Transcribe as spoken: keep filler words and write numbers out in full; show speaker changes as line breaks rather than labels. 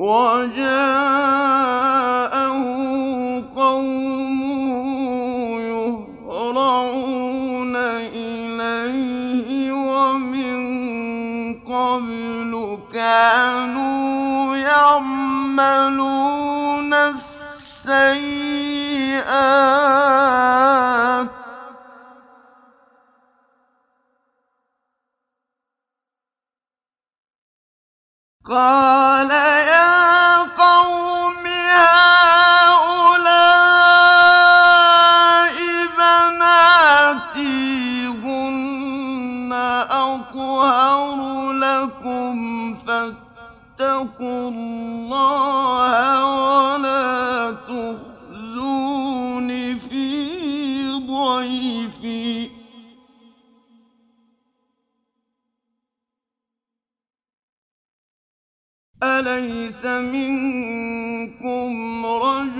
وَجَاءَهُ قَوْمُهُ يُهْرَعُونَ إِلَيْهِ وَمِن قَبْلُ كَانُوا يَعْمَلُونَ السَّيِّئَاتِ ۚ قَالَ يَا قَوْمِ هَٰؤُلَاءِ بَنَاتِي هُنَّ أَطْهَرُ لَكُمْ فَاتَّقُوا اللَّهَ وَلَا تُخْزُونِ فِي ضَيْفِي. أَلَيْسَ مِنكُمْ رَجُلٌ